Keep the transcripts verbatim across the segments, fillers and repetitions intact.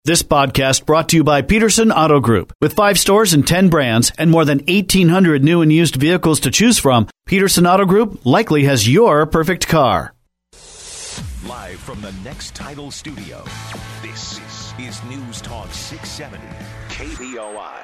This podcast brought to you by Peterson Auto Group. With five stores and ten brands and more than eighteen hundred new and used vehicles to choose from, Peterson Auto Group likely has your perfect car. Live from the Next Title Studio, this is News Talk six seventy K B O I.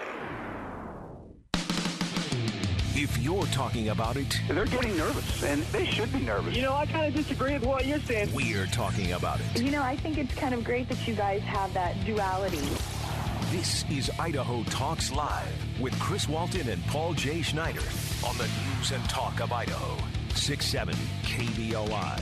If you're talking about it, they're getting nervous, and they should be nervous. You know, I kind of disagree with what you're saying. We're talking about it. You know, I think it's kind of great that you guys have that duality. This is Idaho Talks Live with Chris Walton and Paul J. Schneider on the News and Talk of Idaho, six seventy K B O I.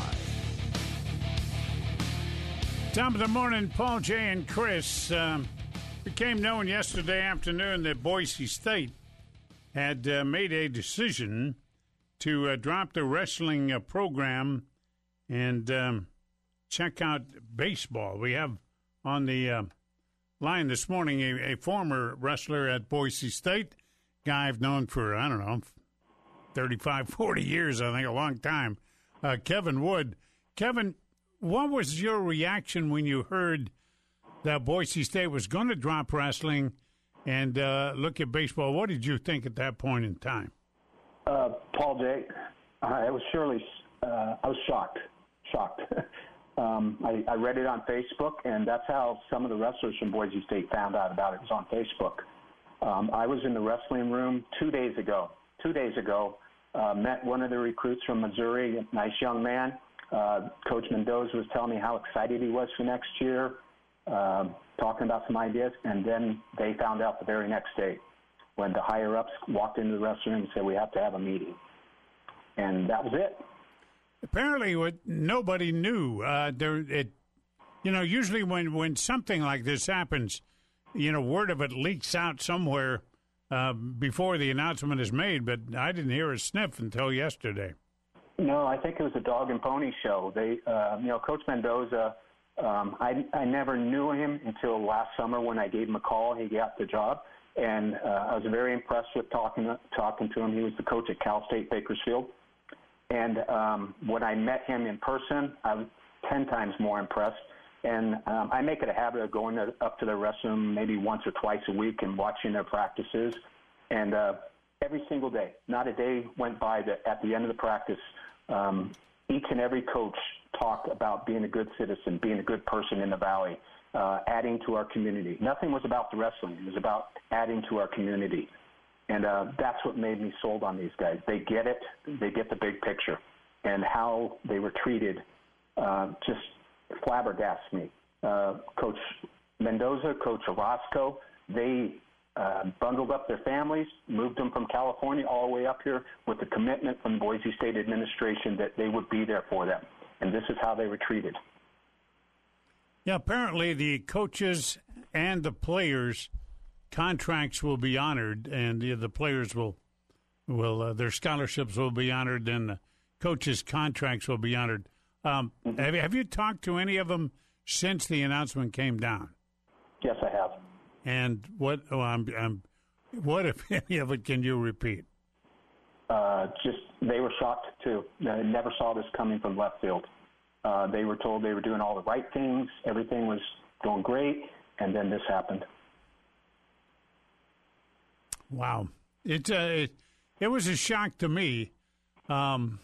Top of the morning, Paul J. and Chris. Um, became known yesterday afternoon that Boise State had uh, made a decision to uh, drop the wrestling uh, program and um, check out baseball. We have on the uh, line this morning a, a former wrestler at Boise State, guy I've known for, I don't know, thirty-five, forty years, I think, a long time, uh, Kevin Wood. Kevin, what was your reaction when you heard that Boise State was going to drop wrestling and uh, look at baseball? What did you think at that point in time? Uh, Paul J., uh, I was surely, uh, I was shocked, shocked. um, I, I read it on Facebook, and that's how some of the wrestlers from Boise State found out about it, was on Facebook. Um, I was in the wrestling room two days ago, two days ago, uh, met one of the recruits from Missouri, a nice young man. Uh, Coach Mendoza was telling me how excited he was for next year. Uh, talking about some ideas, and then they found out the very next day when the higher-ups walked into the restaurant and said, we have to have a meeting. And that was it. Apparently, what nobody knew. Uh, there, it, you know, usually when, when something like this happens, you know, word of it leaks out somewhere uh, before the announcement is made, but I didn't hear a sniff until yesterday. No, I think it was a dog and pony show. They, uh, you know, Coach Mendoza, Um, I, I never knew him until last summer when I gave him a call. He got the job, and uh, I was very impressed with talking talking to him. He was the coach at Cal State Bakersfield, and um, when I met him in person, I was ten times more impressed. And um, I make it a habit of going to, up to their restroom maybe once or twice a week and watching their practices. And uh, every single day, not a day went by that at the end of the practice, um, each and every coach talked about being a good citizen, being a good person in the Valley, uh, adding to our community. Nothing was about the wrestling. It was about adding to our community. And uh, that's what made me sold on these guys. They get it. They get the big picture. And how they were treated uh, just flabbergasted me. Uh, Coach Mendoza, Coach Orozco, they uh, bundled up their families, moved them from California all the way up here with the commitment from the Boise State administration that they would be there for them. And this is how they were treated. Yeah, apparently the coaches and the players' contracts will be honored, and the, the players will, will uh, their scholarships will be honored, and the coaches' contracts will be honored. Um, mm-hmm. have, have you talked to any of them since the announcement came down? Yes, I have. And what, oh, I'm, I'm, what, if any of it, can you repeat? Uh, just they were shocked too. They never saw this coming from left field. Uh, they were told they were doing all the right things, everything was going great, and then this happened. Wow, it uh, it, it was a shock to me. Um,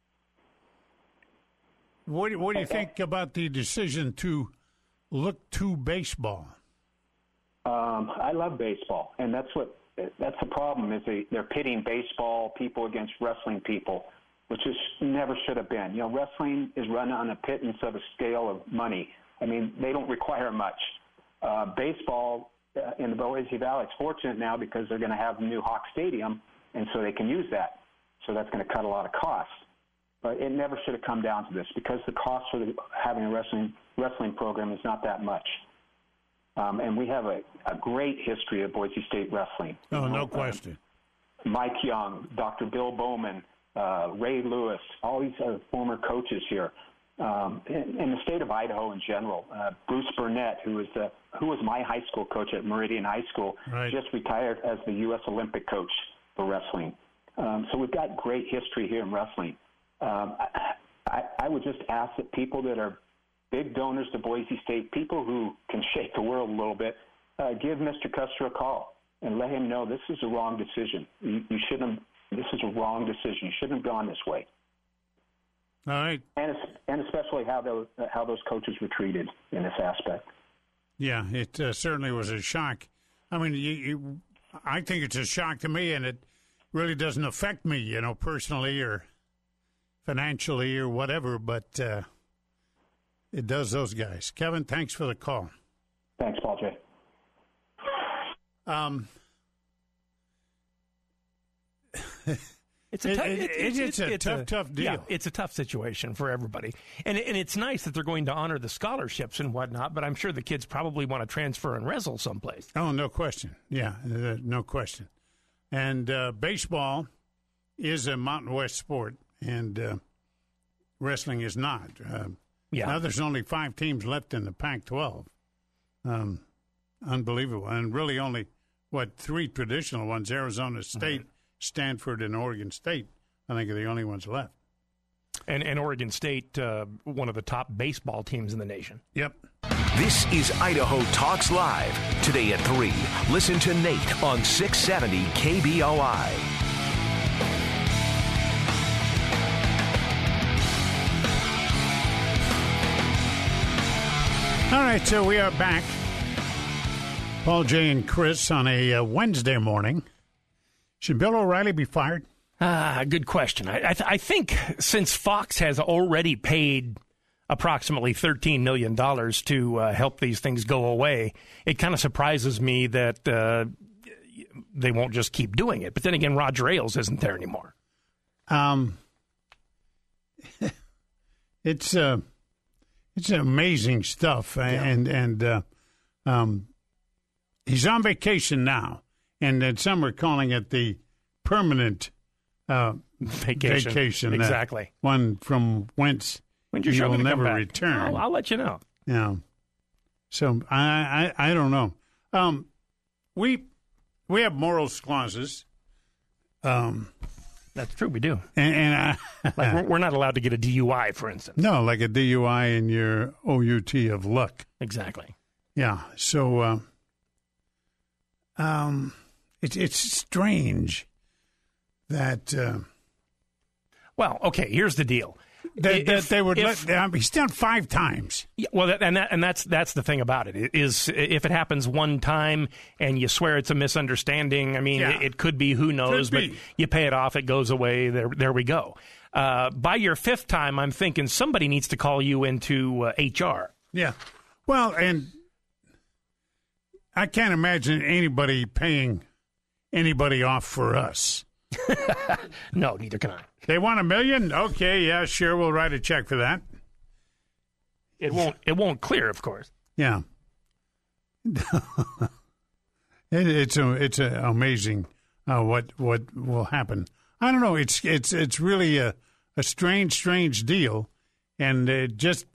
what what do you think about the decision to look to baseball? Um, I love baseball, and that's what. That's the problem, is they, they're pitting baseball people against wrestling people, which is never should have been. You know, wrestling is run on a pittance of a scale of money. I mean, they don't require much. Uh, baseball uh, in the Boise Valley, it's fortunate now because they're going to have a new Hawk Stadium, and so they can use that. So that's going to cut a lot of costs. But it never should have come down to this because the cost for the, having a wrestling wrestling program is not that much. Um, and we have a, a great history of Boise State wrestling. Oh, no question. Uh, Mike Young, Doctor Bill Bowman, uh, Ray Lewis, all these uh, former coaches here. Um, in, in the state of Idaho in general, uh, Bruce Burnett, who was the who was my high school coach at Meridian High School, right. just retired as the U S Olympic coach for wrestling. Um, so we've got great history here in wrestling. Um, I, I, I would just ask that people that are big donors to Boise State, people who can shake the world a little bit, uh, give Mister Custer a call and let him know this is a wrong decision. You, you shouldn't. This is a wrong decision. You shouldn't have gone this way. All right. And and especially how those how those coaches were treated in this aspect. Yeah, it uh, certainly was a shock. I mean, you, you, I think it's a shock to me, and it really doesn't affect me, you know, personally or financially or whatever, but uh, it does those guys. Kevin, thanks for the call. Thanks, Paul J. Um, It's a tough, it, it, it's, it's, it's a it's tough, a, tough deal. Yeah, it's a tough situation for everybody. And and it's nice that they're going to honor the scholarships and whatnot, but I'm sure the kids probably want to transfer and wrestle someplace. Oh, no question. Yeah, uh, no question. And uh, baseball is a Mountain West sport, and uh, wrestling is not. Uh, Yeah. Now there's only five teams left in the Pac twelve. Um, unbelievable. And really only, what, three traditional ones, Arizona State, mm-hmm. Stanford, and Oregon State, I think are the only ones left. And, and Oregon State, uh, one of the top baseball teams in the nation. Yep. This is Idaho Talks Live. Today at three, listen to Nate on six seventy K B O I. All right, so we are back. Paul J. and Chris on a uh, Wednesday morning. Should Bill O'Reilly be fired? Ah, good question. I, I, th- I think since Fox has already paid approximately thirteen million dollars to uh, help these things go away, it kind of surprises me that uh, they won't just keep doing it. But then again, Roger Ailes isn't there anymore. Um, it's uh, it's amazing stuff, yeah. and and uh, um, he's on vacation now, and then some are calling it the permanent uh, vacation. vacation. Exactly, one from whence When's your he show will never come back? return. I'll, I'll let you know. Yeah, so I I, I don't know. Um, we we have morals clauses. Um. That's true, we do. And, and I, like we're, we're not allowed to get a D U I, for instance. No, like a D U I in your O U T of luck. Exactly. Yeah. So, uh, um, it's it's strange that. Uh, well, okay. Here's the deal. That, if, that they would if, let. Um, he's done five times. Yeah, well, that, and that, and that's that's the thing about it is if it happens one time and you swear it's a misunderstanding. I mean, yeah. it, it could be. Who knows? Could be. But you pay it off. It goes away. There, there we go. Uh, by your fifth time, I'm thinking somebody needs to call you into uh, H R. Yeah. Well, and I can't imagine anybody paying anybody off for us. No, neither can I. They want a million? Okay, yeah, sure, we'll write a check for that. It won't. It won't clear, of course. Yeah. it, it's a, it's a amazing uh, what what will happen. I don't know. It's it's it's really a a strange strange deal, and it just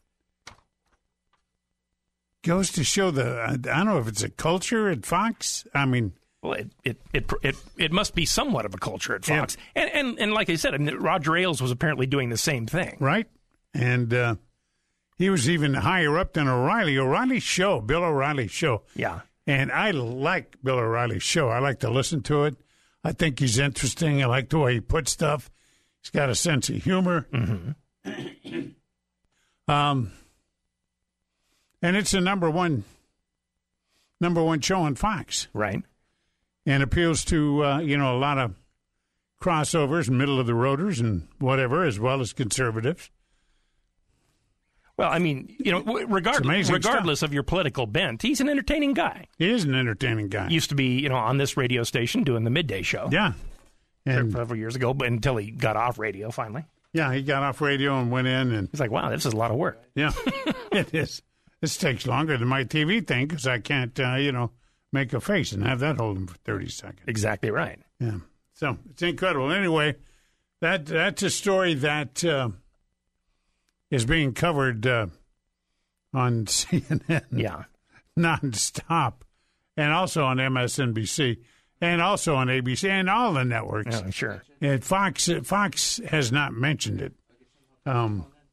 goes to show the. I don't know if it's a culture at Fox. I mean. Well, it it, it it it must be somewhat of a culture at Fox, yeah. and, and and like I said, I mean, Roger Ailes was apparently doing the same thing, right? And uh, he was even higher up than O'Reilly. O'Reilly's show, Bill O'Reilly's show, yeah. And I like Bill O'Reilly's show. I like to listen to it. I think he's interesting. I like the way he puts stuff. He's got a sense of humor. Mm-hmm. um, and it's the number one number one show on Fox, right? And appeals to, uh, you know, a lot of crossovers, middle of the roaders and whatever, as well as conservatives. Well, I mean, you know, regard, regardless stuff. of your political bent, he's an entertaining guy. He is an entertaining guy. Used to be, you know, on this radio station doing the midday show. Yeah. And several years ago, but until he got off radio finally. Yeah, he got off radio and went in. And he's like, wow, this is a lot of work. Yeah, it is. This takes longer than my T V thing because I can't, uh, you know, make a face and have that hold him for thirty seconds. Exactly right. Yeah. So it's incredible. Anyway, that that's a story that uh, is being covered uh, on C N N. Yeah. Nonstop. And also on M S N B C. And also on A B C and all the networks. Oh, sure. And Fox, Fox has not mentioned it. Um,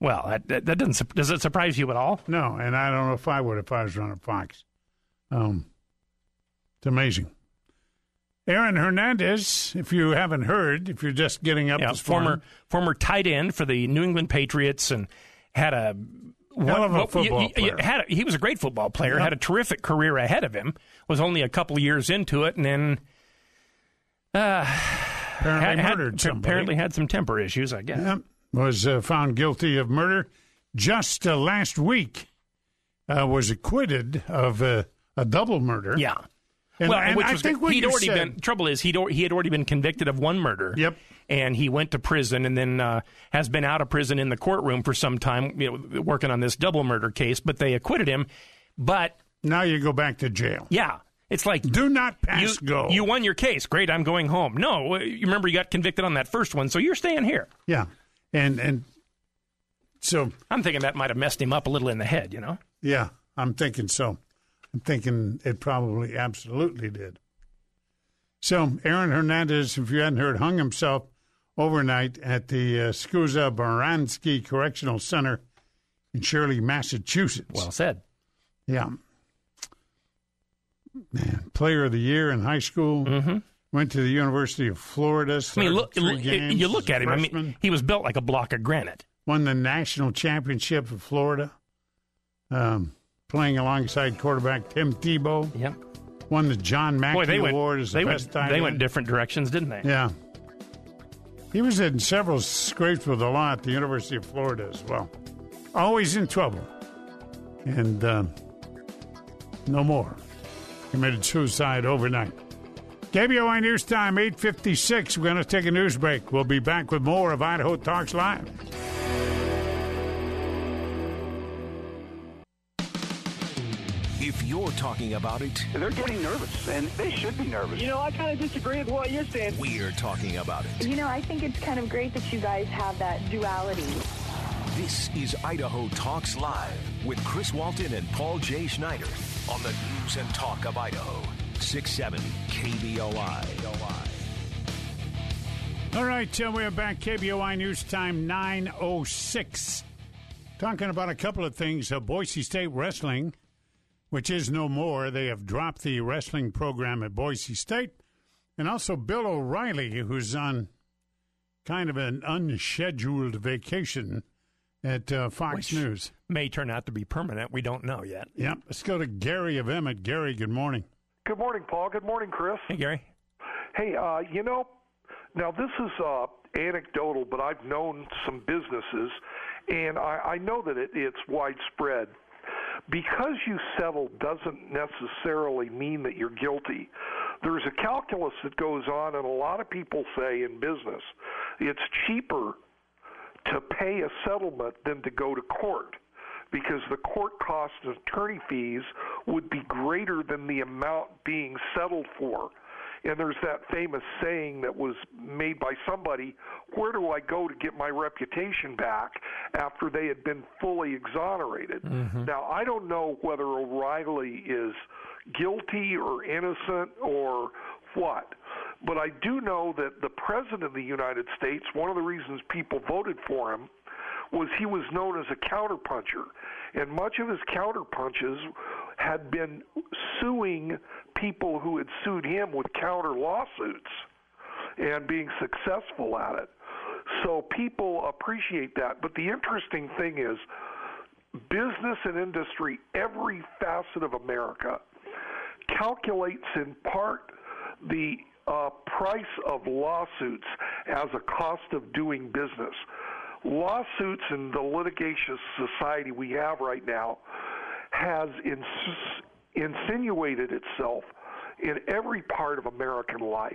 Well, that, that, that doesn't does it surprise you at all? No, and I don't know if I would if I was running Fox. Um, it's amazing. Aaron Hernandez, if you haven't heard, if you're just getting up yeah, this former morning. former tight end for the New England Patriots, and had a hell of a what, football he, player. He, had a, he was a great football player. Yep. Had a terrific career ahead of him. Was only a couple of years into it, and then uh, apparently had, murdered had, somebody. Apparently had some temper issues, I guess. Yep. Was uh, found guilty of murder just uh, last week. Uh, was acquitted of uh, a double murder. Yeah. And, well, and which I was think what he'd you already said, been. Trouble is, he'd he had already been convicted of one murder. Yep. And he went to prison, and then uh, has been out of prison in the courtroom for some time, you know, working on this double murder case. But they acquitted him. But now you go back to jail. Yeah, it's like do not pass you, go. You won your case. Great, I'm going home. No, you remember you got convicted on that first one, so you're staying here. Yeah, and and so I'm thinking that might have messed him up a little in the head. You know. Yeah, I'm thinking so. I'm thinking it probably absolutely did. So, Aaron Hernandez, if you hadn't heard, hung himself overnight at the uh, Scusa Baranski Correctional Center in Shirley, Massachusetts. Well said. Yeah. Man, player of the year in high school. Mm-hmm. Went to the University of Florida. I mean, look, three look, games you look as at him. freshman. I mean, he was built like a block of granite. Won the national championship of Florida. Um, playing alongside quarterback Tim Tebow. Yep. Won the John Mackey Boy, they Award went, as the they best went, tight They end. went different directions, didn't they? Yeah. He was in several scrapes with the law at the University of Florida as well. Always in trouble. And uh, no more. Committed suicide overnight. K B O I News Time, eight fifty-six. We're going to take a news break. We'll be back with more of Idaho Talks Live. If you're talking about it, They're getting nervous, and they should be nervous. You know, I kind of disagree with what you're saying. we're talking about it. You know, I think it's kind of great that you guys have that duality. This is Idaho Talks Live with Chris Walton and Paul J. Schneider on the News and Talk of Idaho. six seven K B O I. All right, uh, we're back. K B O I News Time, nine oh six. Talking about a couple of things. Uh, Boise State Wrestling, which is no more. They have dropped the wrestling program at Boise State. And also Bill O'Reilly, who's on kind of an unscheduled vacation at uh, Fox Which News. may turn out to be permanent. We don't know yet. Yep. Let's go to Gary of Emmett. Gary, good morning. Good morning, Paul. Good morning, Chris. Hey, Gary. Hey, uh, you know, now this is uh, anecdotal, but I've known some businesses, and I, I know that it, it's widespread. Because you settle doesn't necessarily mean that you're guilty. There's a calculus that goes on, and a lot of people say in business, it's cheaper to pay a settlement than to go to court, because the court costs and attorney fees would be greater than the amount being settled for. And there's that famous saying that was made by somebody, where do I go to get my reputation back after they had been fully exonerated? Mm-hmm. Now, I don't know whether O'Reilly is guilty or innocent or what, but I do know that the President of the United States, one of the reasons people voted for him was he was known as a counterpuncher, and much of his counterpunches had been suing people who had sued him with counter lawsuits and being successful at it. So people appreciate that. But the interesting thing is, business and industry, every facet of America, calculates in part the uh, price of lawsuits as a cost of doing business. Lawsuits in the litigious society we have right now has ins- insinuated itself in every part of American life.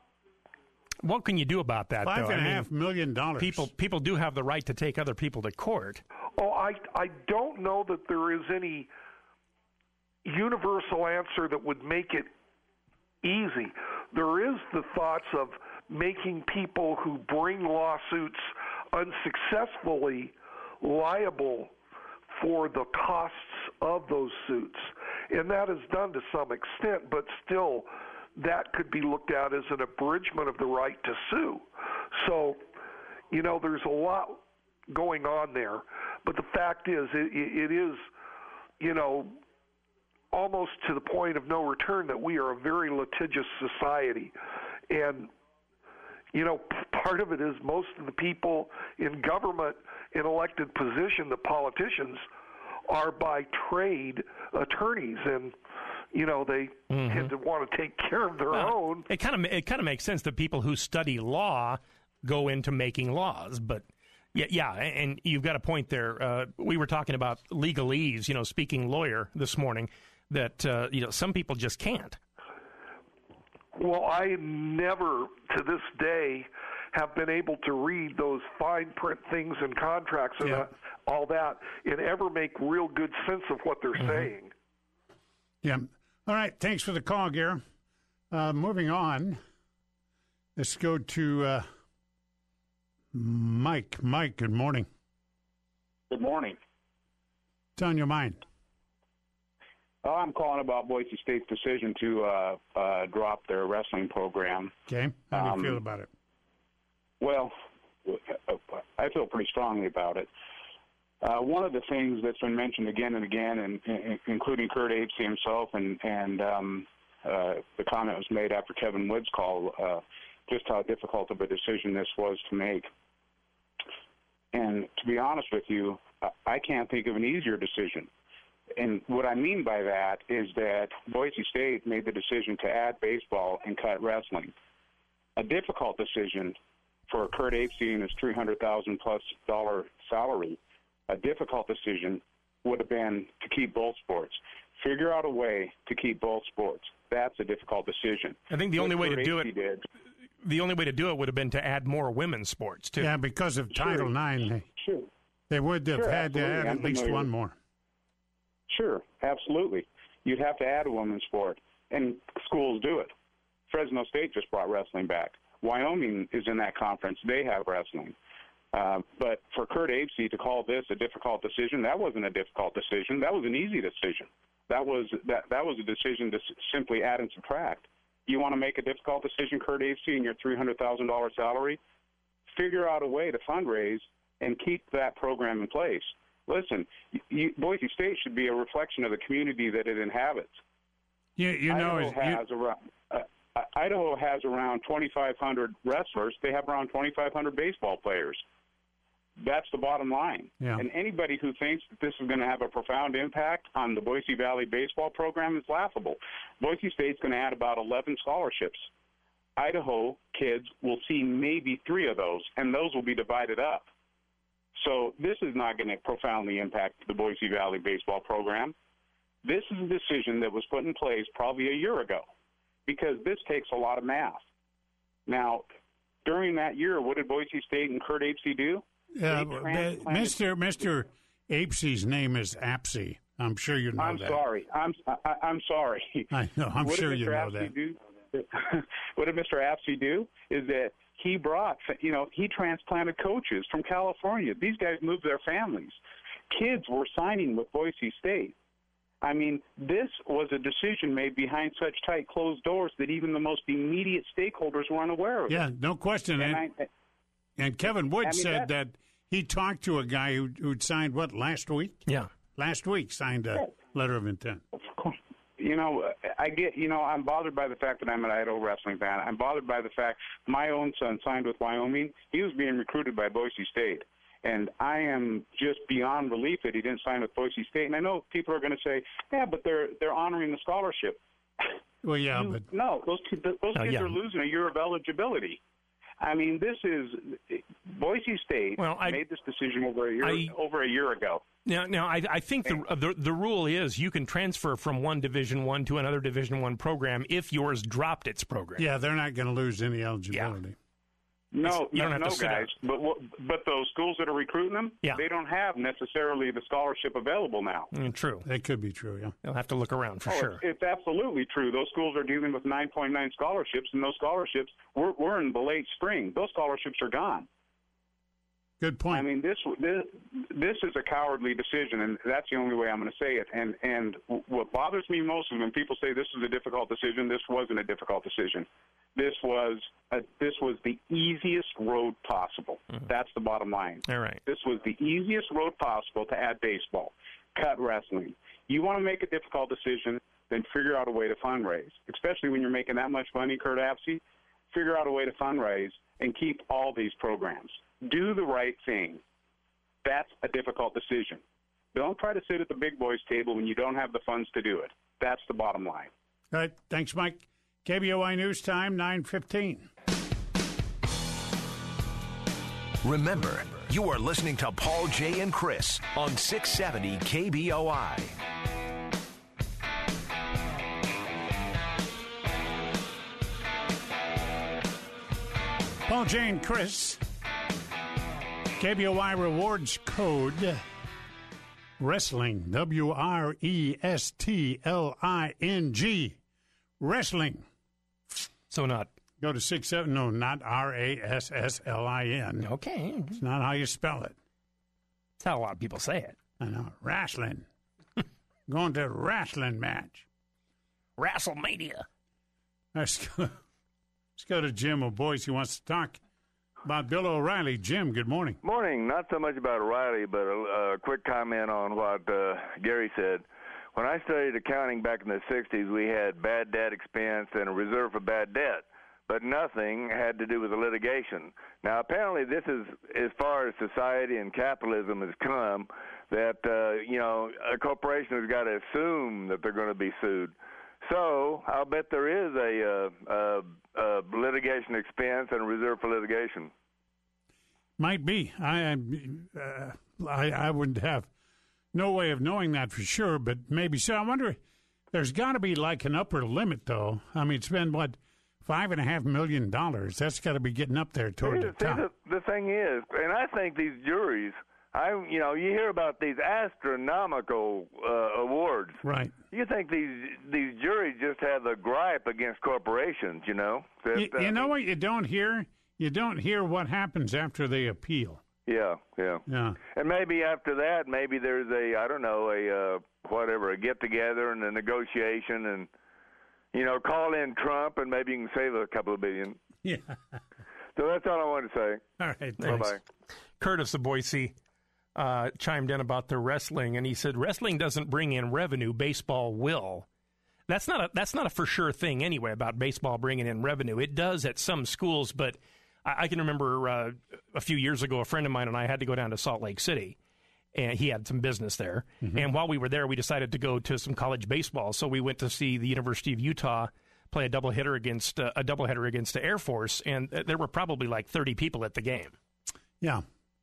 What can you do about that, Five though? and I a mean, half million dollars. People, people do have the right to take other people to court. Oh, I, I don't know that there is any universal answer that would make it easy. There is the thoughts of making people who bring lawsuits unsuccessfully liable for the costs of those suits. And that is done to some extent, but still that could be looked at as an abridgment of the right to sue. So, you know, there's a lot going on there. But the fact is, it, it is, you know, almost to the point of no return that we are a very litigious society. And, you know, part of it is most of the people in government in elected position, the politicians, are by trade attorneys, and you know they mm-hmm. tend to want to take care of their well, own. It kind of it kind of makes sense that people who study law go into making laws, but yeah, yeah, and you've got a point there. Uh, we were talking about legalese, you know, speaking lawyer this morning, that uh, you know some people just can't. Well, I never, to this day, have been able to read those fine print things in contracts and yeah. uh, all that and ever make real good sense of what they're mm-hmm. saying. Yeah. All right. Thanks for the call, Gary. Uh, moving on, let's go to uh, Mike. Mike, good morning. Good morning. What's on your mind? Oh, I'm calling about Boise State's decision to uh, uh, drop their wrestling program. Okay. How do you um, feel about it? Well, I feel pretty strongly about it. Uh, one of the things that's been mentioned again and again, and, and including Curt Apesey himself, and, and um, uh, the comment was made after Kevin Wood's call, uh, just how difficult of a decision this was to make. And to be honest with you, I can't think of an easier decision. And what I mean by that is that Boise State made the decision to add baseball and cut wrestling. A difficult decision for Curt Apesey and his three hundred thousand dollars plus dollar salary. A difficult decision would have been to keep both sports. Figure out a way to keep both sports. That's a difficult decision. I think the what only way Curt to do Apesey it did, the only way to do it would have been to add more women's sports too. Yeah, because of Sure. Title nine, they, Sure. they would have Sure, had to absolutely. add I'm at least familiar one with- more. Sure, absolutely. You'd have to add a women's sport, and schools do it. Fresno State just brought wrestling back. Wyoming is in that conference. They have wrestling. Uh, but for Curt Apesey to call this a difficult decision, that wasn't a difficult decision. That was an easy decision. That was that that was a decision to s- simply add and subtract. You want to make a difficult decision, Curt Apesey, and your three hundred thousand dollars salary? Figure out a way to fundraise and keep that program in place. Listen, you, Boise State should be a reflection of the community that it inhabits. You, you know, Idaho you, has around uh, Idaho has around twenty-five hundred wrestlers. They have around twenty-five hundred baseball players. That's the bottom line. Yeah. And anybody who thinks that this is going to have a profound impact on the Boise Valley baseball program is laughable. Boise State's going to add about eleven scholarships. Idaho kids will see maybe three of those, and those will be divided up. So this is not going to profoundly impact the Boise Valley baseball program. This is a decision that was put in place probably a year ago because this takes a lot of math. Now, during that year, what did Boise State and Curt Apesey do? Uh, Mister Mister Apesey's name is Apsey. I'm sure you know I'm that. Sorry. I'm I, I'm sorry. I know. I'm what sure did you Mister know Apsey that. Do? What did Mister Apsey do? Is that he brought, you know, he transplanted coaches from California. These guys moved their families. Kids were signing with Boise State. I mean, this was a decision made behind such tight closed doors that even the most immediate stakeholders were unaware of Yeah, it. no question. And, And, I, and Kevin Wood I mean, said that- that he talked to a guy who, who'd signed, what, last week? Yeah. Last week signed a letter of intent. You know, I get, you know, I'm bothered by the fact that I'm an Idaho wrestling fan. I'm bothered by the fact my own son signed with Wyoming. He was being recruited by Boise State. And I am just beyond relief that he didn't sign with Boise State. And I know people are going to say, yeah, but they're they're honoring the scholarship. Well, yeah, you, but no, those those Oh, kids yeah. are losing a year of eligibility. I mean, this is Boise State Well, I- made this decision over a year I- over a year ago. Now, now I, I think the, the the rule is you can transfer from one Division One to another Division One program if yours dropped its program. yeah, they're not going to lose any eligibility. No, You don't no, have to no, sit guys. But what- but those schools that are recruiting them, Yeah. they don't have necessarily the scholarship available now. Mm, true. That could be true, yeah. They'll have to look around for Oh, sure. it's, it's absolutely true. Those schools are dealing with nine point nine scholarships, and those scholarships we're, we're in the late spring. Those scholarships are gone. Good point. I mean, this this this is a cowardly decision, and that's the only way I'm going to say it. And and what bothers me most is when people say this is a difficult decision. This wasn't a difficult decision. This was a, this was the easiest road possible. Mm-hmm. That's the bottom line. All right. This was the easiest road possible to add baseball, cut wrestling. You want to make a difficult decision, then figure out a way to fundraise. Especially when you're making that much money, Kurt Apsey, figure out a way to fundraise and keep all these programs. Do the right thing. That's a difficult decision. Don't try to sit at the big boys' table when you don't have the funds to do it. That's the bottom line. All right. Thanks, Mike. K B O I News Time, nine fifteen. Remember, you are listening to Paul, Jay, and Chris on six seventy K B O I. Paul, Jay, and Chris. K B O I rewards code wrestling, W R E S T L I N G, wrestling. So not. Go to six seven, no, not R A S S L I N. Okay. It's not how you spell it. That's how a lot of people say it. I know, wrestling. Going to a wrestling match. WrestleMania. Let's go, let's go to Jim O'Boyce. He wants to talk about Bill O'Reilly. Jim, good morning. Morning. Not so much about O'Reilly, but a, a quick comment on what uh, Gary said. When I studied accounting back in the sixties, we had bad debt expense and a reserve for bad debt, but nothing had to do with the litigation. Now, apparently this is as far as society and capitalism has come, that, uh, you know, a corporation has got to assume that they're going to be sued. So I'll bet there is a, uh, uh, uh, litigation expense and a reserve for litigation. Might be. I, uh, I I wouldn't have no way of knowing that for sure, but maybe so. I wonder, there's got to be like an upper limit, though. I mean, it's been, what, five and a half million dollars. That's got to be getting up there toward see, the top. See, the, the thing is, and I think these juries, I you know, you hear about these astronomical uh, awards. Right. You think these these juries just have a gripe against corporations, you know? That, you, you know what you don't hear? You don't hear what happens after they appeal. Yeah, yeah. Yeah. And maybe after that, maybe there's a, I don't know, a uh, whatever, a get-together and a negotiation and, you know, call in Trump and maybe you can save a couple of billion. Yeah. So that's all I wanted to say. All right. Bye-bye. Curtis of Boise uh, chimed in about the wrestling, and he said, wrestling doesn't bring in revenue, baseball will. That's not a, that's not a for sure thing anyway about baseball bringing in revenue. It does at some schools, but I, I can remember uh, a few years ago, a friend of mine and I had to go down to Salt Lake City, and he had some business there. Mm-hmm. And while we were there, we decided to go to some college baseball. So we went to see the University of Utah play a doubleheader against uh, a doubleheader against the Air Force, and there were probably like thirty people at the game. Yeah.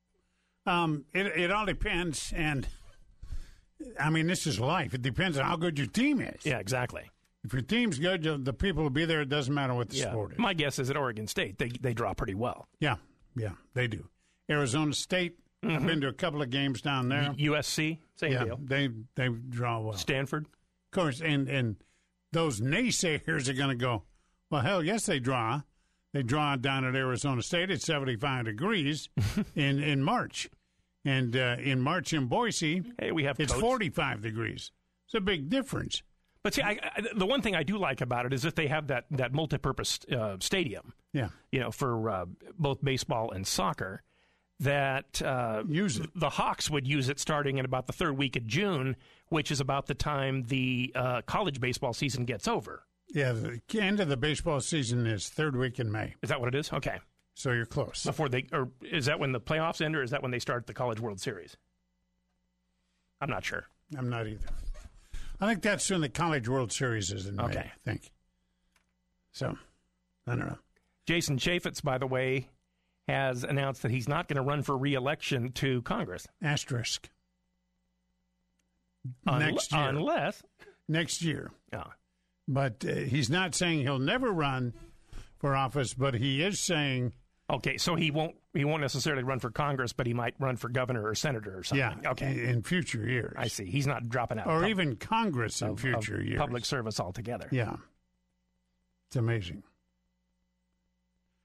Um, it it all depends, and I mean, this is life. It depends on how good your team is. Yeah, exactly. If your team's good, the people will be there. It doesn't matter what the yeah. sport is. My guess is at Oregon State, they they draw pretty well. Yeah, yeah, they do. Arizona State, mm-hmm. I've been to a couple of games down there. U S C, same yeah, deal. They they draw well. Stanford, of course, and and those naysayers are going to go, well, hell, yes, they draw. They draw down at Arizona State at seventy-five degrees in in March. And uh, in March in Boise, hey, we have it's coats. forty-five degrees. It's a big difference. But see, I, I, the one thing I do like about it is that they have that, that multi-purpose uh, stadium. Yeah, you know, for uh, both baseball and soccer. That uh, use it. The Hawks would use it starting in about the third week of June, which is about the time the uh, college baseball season gets over. Yeah, the end of the baseball season is third week in May. Is that what it is? Okay. So you're close. Before they, or is that when the playoffs end, or is that when they start the College World Series? I'm not sure. I'm not either. I think that's when the College World Series is in May, okay. I think. So, I don't know. Jason Chaffetz, by the way, has announced that he's not going to run for re-election to Congress. Asterisk. Unle- next year. Unless. Next year. Yeah. But uh, he's not saying he'll never run for office, but he is saying... Okay, so he won't he won't necessarily run for Congress, but he might run for governor or senator or something. Yeah, okay. in, in future years. I see. He's not dropping out. Or pub- even Congress in of, future of years. Public service altogether. Yeah. It's amazing.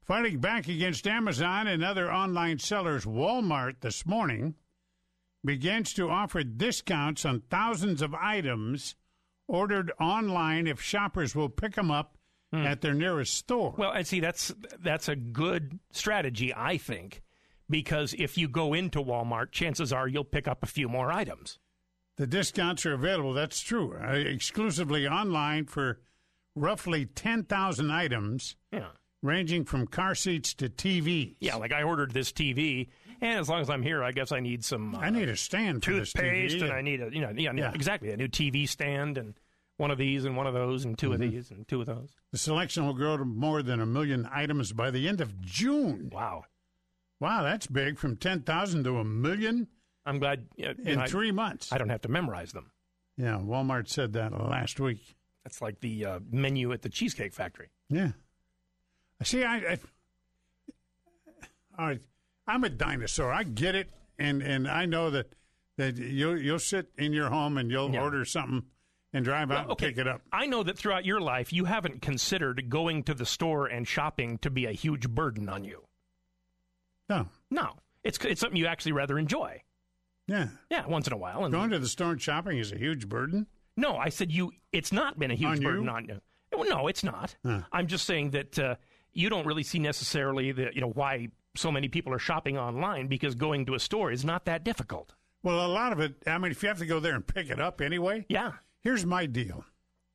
Fighting back against Amazon and other online sellers, Walmart this morning begins to offer discounts on thousands of items ordered online if shoppers will pick them up mm. at their nearest store. Well, and see, that's that's a good strategy, I think, because if you go into Walmart, chances are you'll pick up a few more items. The discounts are available, that's true, uh, exclusively online for roughly ten thousand items. Yeah. Ranging from car seats to T Vs. Yeah, like I ordered this T V, and as long as I'm here, I guess I need some. Uh, I need a stand for this T V. Toothpaste, and I need a, you know, yeah, yeah, exactly, a new T V stand, and one of these, and one of those, and two mm-hmm. of these, and two of those. The selection will grow to more than a million items by the end of June. Wow. Wow, that's big, from ten thousand to a million. I'm glad. Uh, in I, three months. I don't have to memorize them. Yeah, Walmart said that last week. That's like the uh, menu at the Cheesecake Factory. Yeah. See, I, I, all right, I'm a dinosaur. I get it, and, and I know that, that you'll you'll sit in your home and you'll yeah. order something and drive out well, okay. and pick it up. I know that throughout your life you haven't considered going to the store and shopping to be a huge burden on you. No, no, it's it's something you actually rather enjoy. Yeah, yeah, once in a while. And going to the store and shopping is a huge burden. No, I said you. It's not been a huge on burden you? on you. Well, no, it's not. Huh. I'm just saying that. Uh, You don't really see necessarily the, you know, why so many people are shopping online, because going to a store is not that difficult. Well, a lot of it, I mean, if you have to go there and pick it up anyway. Yeah. Here's my deal.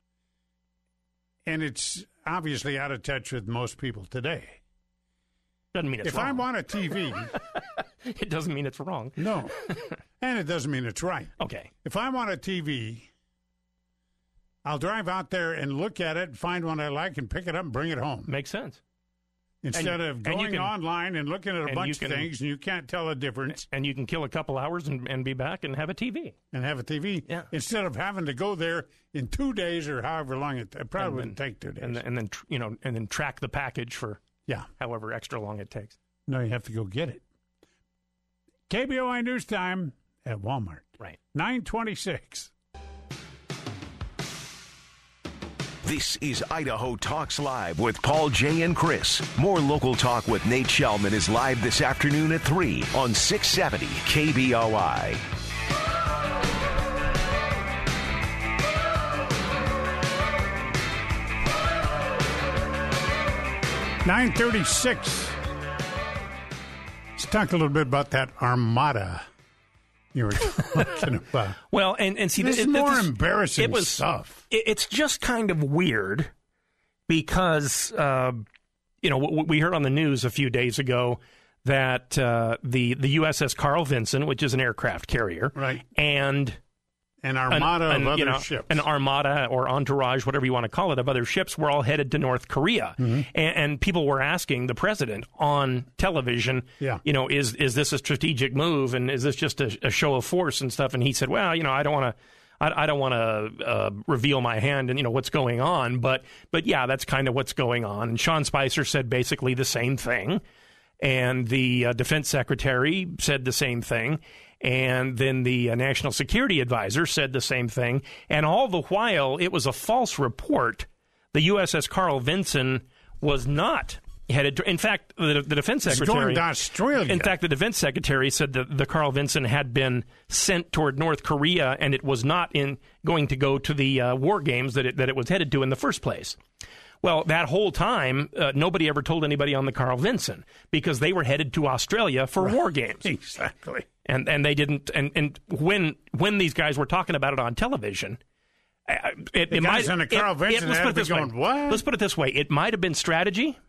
And it's obviously out of touch with most people today. Doesn't mean it's if wrong. If I want a T V. It doesn't mean it's wrong. No. And it doesn't mean it's right. Okay. If I want a T V, I'll drive out there and look at it, find one I like, and pick it up and bring it home. Makes sense. Instead and, of going can, online and looking at a bunch can, of things and you can't tell a difference. And you can kill a couple hours and, and be back and have a T V. And have a T V. Yeah. Instead of having to go there in two days or however long it, it probably then, wouldn't take two days. And then, and then, you know, and then track the package for yeah. however extra long it takes. No, you have to go get it. K B O I News Time at Walmart. Right. nine twenty-six. This is Idaho Talks Live with Paul, Jay, and Chris. More local talk with Nate Shellman is live this afternoon at three on six seventy K B O I. nine thirty-six. Let's talk a little bit about that Armada you were talking about. Well, and, and see, this is more this, embarrassing it was, stuff. It, it's just kind of weird because, uh, you know, w- we heard on the news a few days ago that uh, the the U S S Carl Vinson, which is an aircraft carrier, right, and an armada an, of an, other you know, ships, an armada or entourage, whatever you want to call it, of other ships, were all headed to North Korea, mm-hmm. and, and people were asking the president on television, yeah. you know, is is this a strategic move, and is this just a, a show of force and stuff? And he said, well, you know, I don't want to. I, I don't want to uh, reveal my hand and, you know, what's going on, but but yeah, that's kind of what's going on. And Sean Spicer said basically the same thing, and the uh, defense secretary said the same thing, and then the uh, national security advisor said the same thing, and all the while it was a false report. The U S S Carl Vinson was not headed to. In fact, the, the defense secretary. It's going to Australia. In fact, the defense secretary said that the Carl Vinson had been sent toward North Korea, and it was not in going to go to the uh, war games that it, that it was headed to in the first place. Well, that whole time, uh, nobody ever told anybody on the Carl Vinson because they were headed to Australia for right. war games. Exactly. And and they didn't. And, and when when these guys were talking about it on television. It, the it guys might, on the Carl it, Vinson it, let's had put it to be going, way. what? Let's put it this way. It might have been strategy.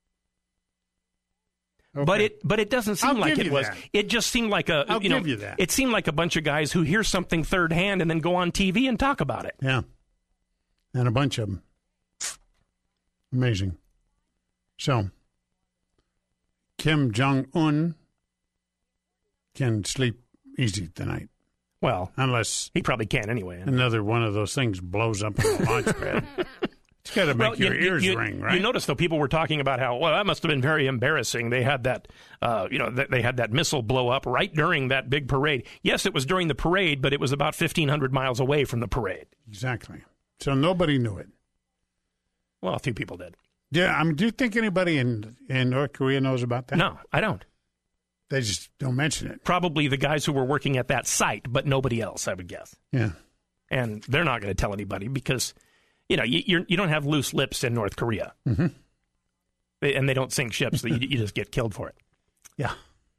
Okay. But it but it doesn't seem I'll like it was. That. It just seemed like a I'll you know give you that. It seemed like a bunch of guys who hear something third hand and then go on T V and talk about it. Yeah. And a bunch of them. Amazing. So Kim Jong-un can sleep easy tonight. Well, unless he probably can anyway. Another one of those things blows up in the launch pad. It's got to make well, your you, ears you, ring, right? You notice, though, people were talking about how, well, that must have been very embarrassing. They had that, uh, you know, they had that missile blow up right during that big parade. Yes, it was during the parade, but it was about fifteen hundred miles away from the parade. Exactly. So nobody knew it. Well, a few people did. Yeah, I mean, do you think anybody in, in North Korea knows about that? No, I don't. They just don't mention it. Probably the guys who were working at that site, but nobody else, I would guess. Yeah. And they're not going to tell anybody because, you know, you you're, you don't have loose lips in North Korea. Mm-hmm. They, and they don't sink ships. you, you just get killed for it. Yeah.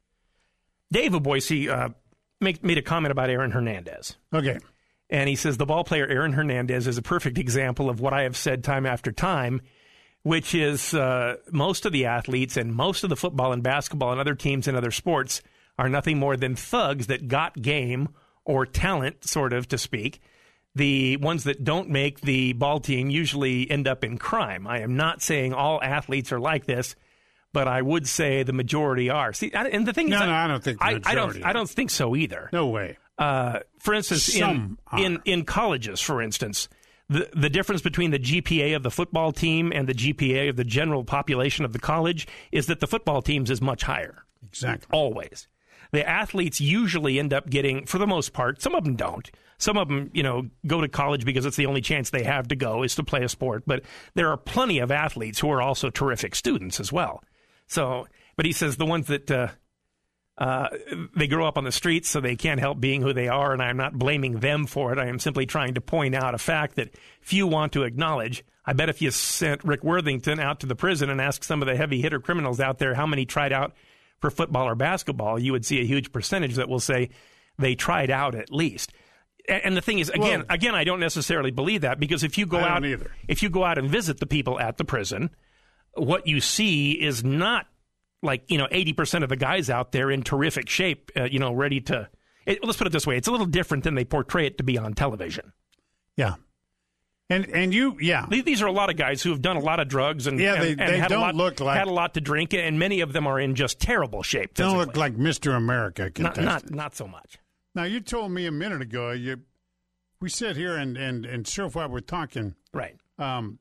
Dave of Boise uh, make, made a comment about Aaron Hernandez. Okay. And he says the ball player Aaron Hernandez is a perfect example of what I have said time after time, which is uh, most of the athletes and most of the football and basketball and other teams in other sports are nothing more than thugs that got game or talent, sort of, to speak. The ones that don't make the ball team usually end up in crime. I am not saying all athletes are like this, but I would say the majority are. See, and the thing no, is, no, I, I don't think the I, majority I don't. are. I don't think so either. No way. Uh, for instance, Some in, in in colleges, for instance, the the difference between the G P A of the football team and the G P A of the general population of the college is that the football teams is much higher. Exactly. Always. The athletes usually end up getting, for the most part, some of them don't. Some of them, you know, go to college because it's the only chance they have to go is to play a sport. But there are plenty of athletes who are also terrific students as well. So, but he says the ones that uh, uh, they grow up on the streets, so they can't help being who they are, and I'm not blaming them for it. I am simply trying to point out a fact that few want to acknowledge. I bet if you sent Rick Worthington out to the prison and asked some of the heavy hitter criminals out there how many tried out for football or basketball, you would see a huge percentage that will say they tried out at least. And the thing is, again, well, again, I don't necessarily believe that because if you go I out, don't either. if you go out and visit the people at the prison, what you see is not like, you know, eighty percent of the guys out there in terrific shape, uh, you know, ready to. It, let's put it this way: it's a little different than they portray it to be on television. Yeah. And and you, yeah. These are a lot of guys who have done a lot of drugs and, yeah, they, and, and they had, don't a lot, look like, had a lot to drink, and many of them are in just terrible shape physically. Don't look like Mister America not, contestant. not, not so much. Now, you told me a minute ago, you we sit here and, and, and surf while we're talking. Right. Um,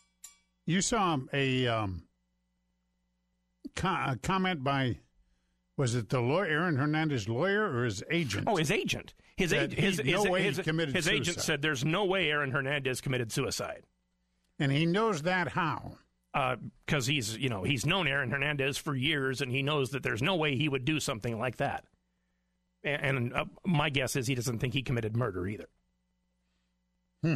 you saw a, um, co- a comment by, was it the lawyer, Aaron Hernandez lawyer, or his agent? Oh, his agent. His, ag- his, no his, way his, he committed his suicide. agent said there's no way Aaron Hernandez committed suicide. And he knows that how? Because uh, he's, you know, he's known Aaron Hernandez for years, and he knows that there's no way he would do something like that. And, and uh, my guess is he doesn't think he committed murder either. Hmm.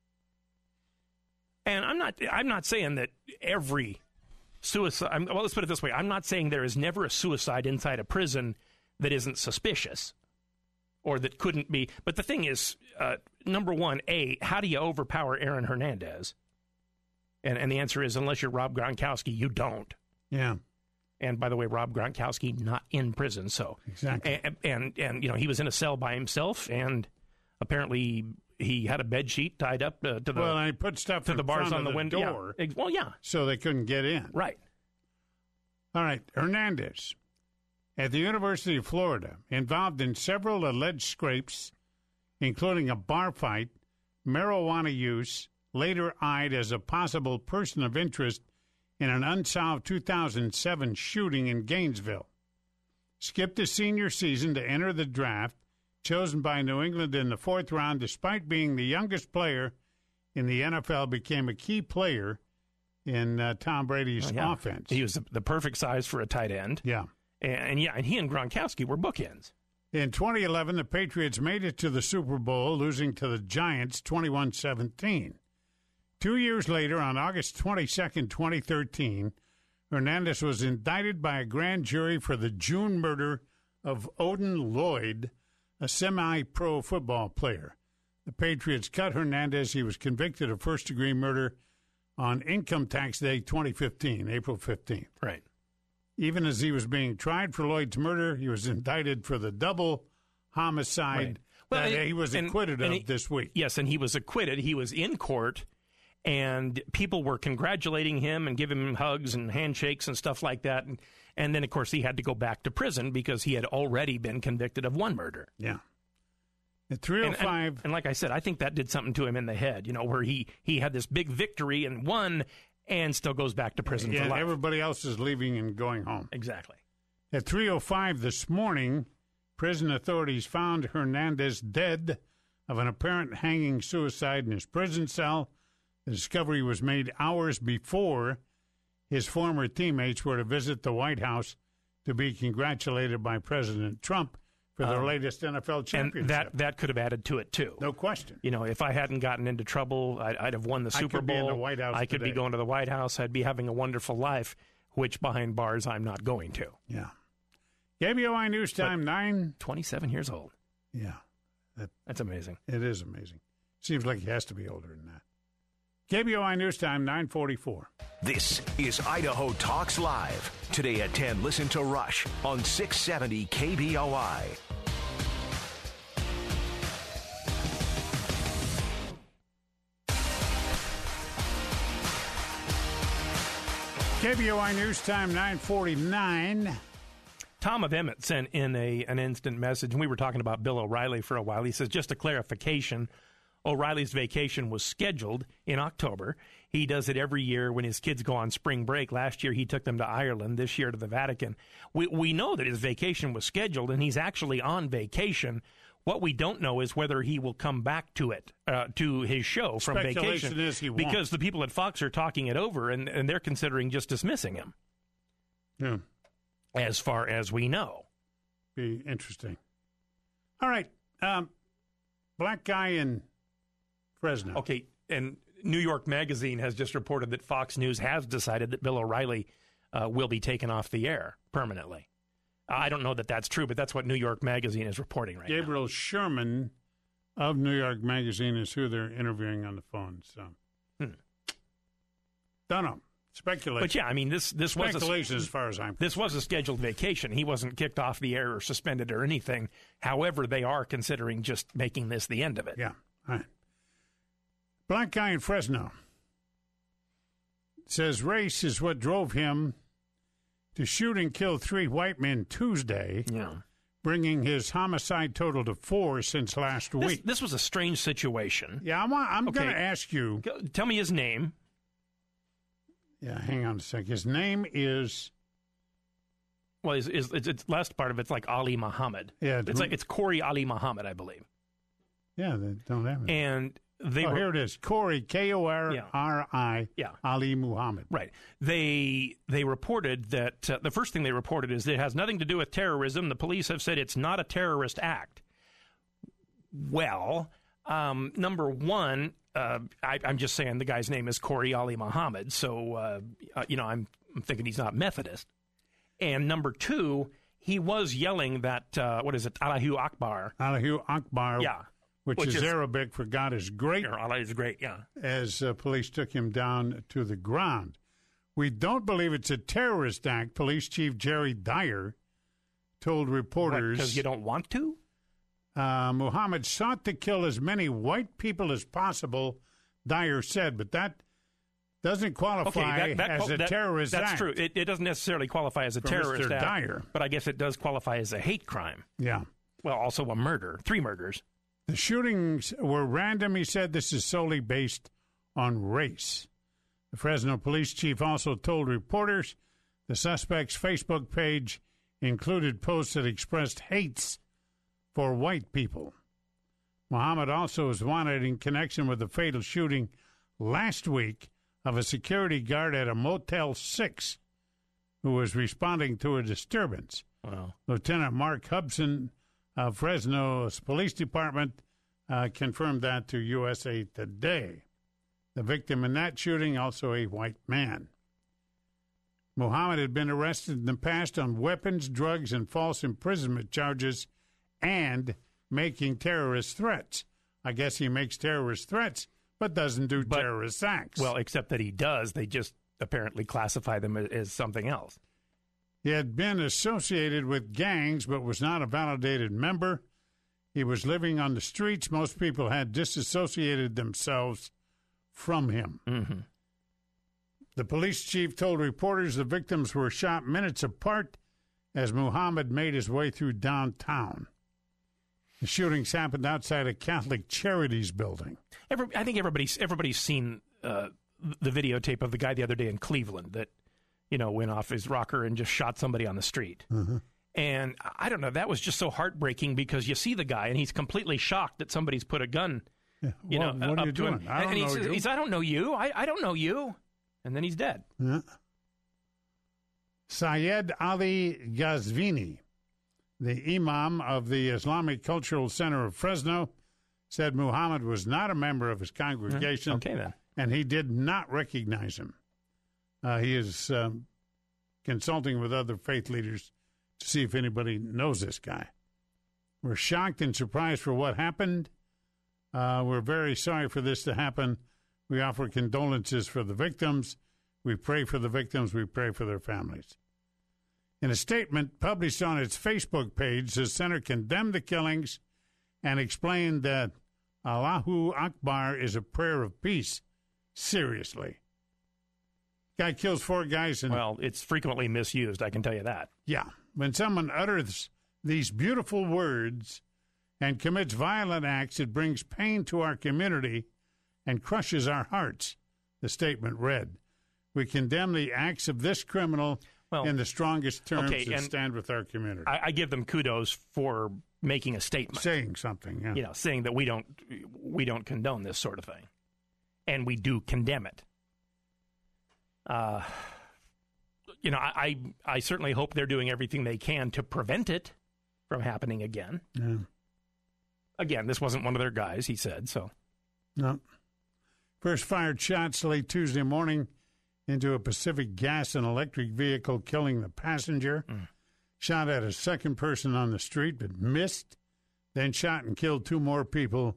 And I'm not, I'm not saying that every suicide. I'm, well, let's put it this way: I'm not saying there is never a suicide inside a prison that isn't suspicious or that couldn't be. But the thing is, uh, number one, A, how do you overpower Aaron Hernandez? And, and the answer is, unless you're Rob Gronkowski, you don't. Yeah. And by the way, Rob Gronkowski not in prison, so exactly. And, and and you know he was in a cell by himself, and apparently he had a bed sheet tied up uh, to the well, and he put stuff to in the bars front on the, the window. door. Yeah. Well, yeah. So they couldn't get in. Right. All right, Hernandez at the University of Florida, involved in several alleged scrapes, including a bar fight, marijuana use, later eyed as a possible person of interest in an unsolved two thousand seven shooting in Gainesville. Skipped his senior season to enter the draft, chosen by New England in the fourth round, despite being the youngest player in the N F L, became a key player in uh, Tom Brady's oh, yeah. offense. He was the, the perfect size for a tight end. Yeah. And, and yeah, and he and Gronkowski were bookends. In twenty eleven, the Patriots made it to the Super Bowl, losing to the Giants twenty-one seventeen. Two years later, on August twenty-second, twenty thirteen, Hernandez was indicted by a grand jury for the June murder of Odin Lloyd, a semi-pro football player. The Patriots cut Hernandez. He was convicted of first-degree murder on Income Tax Day twenty fifteen, April fifteenth. Right. Even as he was being tried for Lloyd's murder, he was indicted for the double homicide right. well, that and, he was acquitted and, of and he, this week. Yes, and he was acquitted. He was in court, and people were congratulating him and giving him hugs and handshakes and stuff like that. And, and then, of course, he had to go back to prison because he had already been convicted of one murder. Yeah. At three oh five. And, and, and like I said, I think that did something to him in the head, you know, where he, he had this big victory and won and still goes back to prison yeah, for life. Everybody else is leaving and going home. Exactly. At three oh five this morning, prison authorities found Hernandez dead of an apparent hanging suicide in his prison cell. The discovery was made hours before his former teammates were to visit the White House to be congratulated by President Trump for their um, latest N F L championship. And that, that could have added to it, too. No question. You know, if I hadn't gotten into trouble, I'd, I'd have won the Super I could Bowl. Be in the White House I could today. be going to the White House. I'd be having a wonderful life, which behind bars I'm not going to. Yeah. K B O I News Time, but nine. twenty-seven years old. Yeah. That, That's amazing. It is amazing. Seems like he has to be older than that. K B O I News Time, nine forty-four. This is Idaho Talks Live. Today at ten, listen to Rush on six seventy K B O I. K B O I News Time, nine forty-nine. Tom of Emmett sent in a an instant message, and we were talking about Bill O'Reilly for a while. He says, just a clarification, O'Reilly's vacation was scheduled in October. He does it every year when his kids go on spring break. Last year, he took them to Ireland. This year, to the Vatican. We we know that his vacation was scheduled, and he's actually on vacation. What we don't know is whether he will come back to it, uh, to his show from Speculation vacation. Is he won't. Because the people at Fox are talking it over, and, and they're considering just dismissing him. Yeah. As far as we know. Be interesting. All right. Um, black guy in Fresno. Okay, and New York Magazine has just reported that Fox News has decided that Bill O'Reilly uh, will be taken off the air permanently. I don't know that that's true, but that's what New York Magazine is reporting right Gabriel now. Gabriel Sherman of New York Magazine is who they're interviewing on the phone. So, hmm. Don't know. Speculation. But yeah, I mean, this this was speculation as far as I'm concerned. This was a scheduled vacation. He wasn't kicked off the air or suspended or anything. However, they are considering just making this the end of it. Yeah. All right. Black guy in Fresno says race is what drove him to shoot and kill three white men Tuesday. Yeah. Bringing his homicide total to four since last This, week. this was a strange situation. Yeah, I'm, I'm okay. going to ask you. Go, tell me his name. Yeah, hang on a sec. His name is. Well, it's, it's, it's, it's last part of it's like Ali Muhammad. Yeah, it's like it's Corey Ali Muhammad, I believe. Yeah, they don't have it. And they oh, were, here it is. Corey K O R R I. Yeah. Ali Muhammad. Right. They they reported that uh, the first thing they reported is that it has nothing to do with terrorism. The police have said it's not a terrorist act. Well, um, number one. Uh, I, I'm just saying the guy's name is Corey Ali Muhammad, so uh, uh, you know I'm, I'm thinking he's not Methodist. And number two, he was yelling that uh, what is it, Allahu Akbar? Allahu Akbar, yeah, which, which is, is Arabic for God is great. Allah is great, yeah. As uh, police took him down to the ground, we don't believe it's a terrorist act. Police Chief Jerry Dyer told reporters because you don't want to. Uh, Muhammad sought to kill as many white people as possible, Dyer said, but that doesn't qualify okay, that, that, as a that, terrorist that's act. That's true. It, it doesn't necessarily qualify as a For terrorist Mister act, Dyer. But I guess it does qualify as a hate crime. Yeah. Well, also a murder, three murders. The shootings were random, he said. This is solely based on race. The Fresno police chief also told reporters the suspect's Facebook page included posts that expressed hates for white people. Muhammad also is wanted in connection with the fatal shooting last week of a security guard at a Motel six who was responding to a disturbance. Wow. Lieutenant Mark Hubson of Fresno's police department uh, confirmed that to U S A Today. The victim in that shooting, also a white man. Muhammad had been arrested in the past on weapons, drugs, and false imprisonment charges and making terrorist threats. I guess he makes terrorist threats, but doesn't do but, terrorist acts. Well, except that he does. They just apparently classify them as, as something else. He had been associated with gangs, but was not a validated member. He was living on the streets. Most people had disassociated themselves from him. Mm-hmm. The police chief told reporters the victims were shot minutes apart as Muhammad made his way through downtown. The shootings happened outside a Catholic Charities building. Every, I think everybody's everybody's seen uh, the videotape of the guy the other day in Cleveland that, you know, went off his rocker and just shot somebody on the street. Mm-hmm. And I don't know, that was just so heartbreaking because you see the guy and he's completely shocked that somebody's put a gun, yeah. you well, know, what up are you to doing? him. I don't and he know says, you. he's, I don't know you. I, I don't know you. And then he's dead. Yeah. Syed Ali Ghazvini, the imam of the Islamic Cultural Center of Fresno, said Muhammad was not a member of his congregation. Okay, then. And he did not recognize him. Uh, he is um, consulting with other faith leaders to see if anybody knows this guy. We're shocked and surprised for what happened. Uh, we're very sorry for this to happen. We offer condolences for the victims. We pray for the victims. We pray for their families. In a statement published on its Facebook page, the center condemned the killings and explained that Allahu Akbar is a prayer of peace. Seriously. Guy kills four guys. And, well, it's frequently misused, I can tell you that. Yeah. When someone utters these beautiful words and commits violent acts, it brings pain to our community and crushes our hearts, the statement read. We condemn the acts of this criminal well, in the strongest terms okay, and stand with our community. I, I give them kudos for making a statement. Saying something, yeah. You know, saying that we don't we don't condone this sort of thing. And we do condemn it. Uh, you know, I, I I certainly hope they're doing everything they can to prevent it from happening again. Yeah. Again, this wasn't one of their guys, he said, so. No. First fired shots late Tuesday morning into a Pacific Gas and Electric vehicle, killing the passenger. Mm. Shot at a second person on the street, but missed. Then shot and killed two more people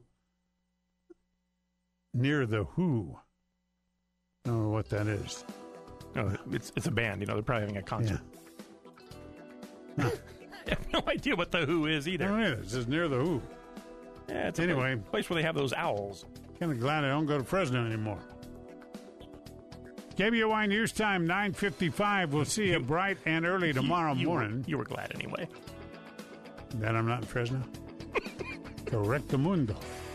near the Who. I don't know what that is. No, it's it's a band. You know, they're probably having a concert. Yeah. Huh. I have no idea what the Who is either. No, it is. It's near the Who. Yeah, it's anyway, a place where they have those owls. Kind of glad I don't go to Fresno anymore. K B O Y News Time, nine fifty-five. We'll see you bright and early tomorrow you, you morning. Were, you were glad anyway. That I'm not in Fresno? Correctamundo.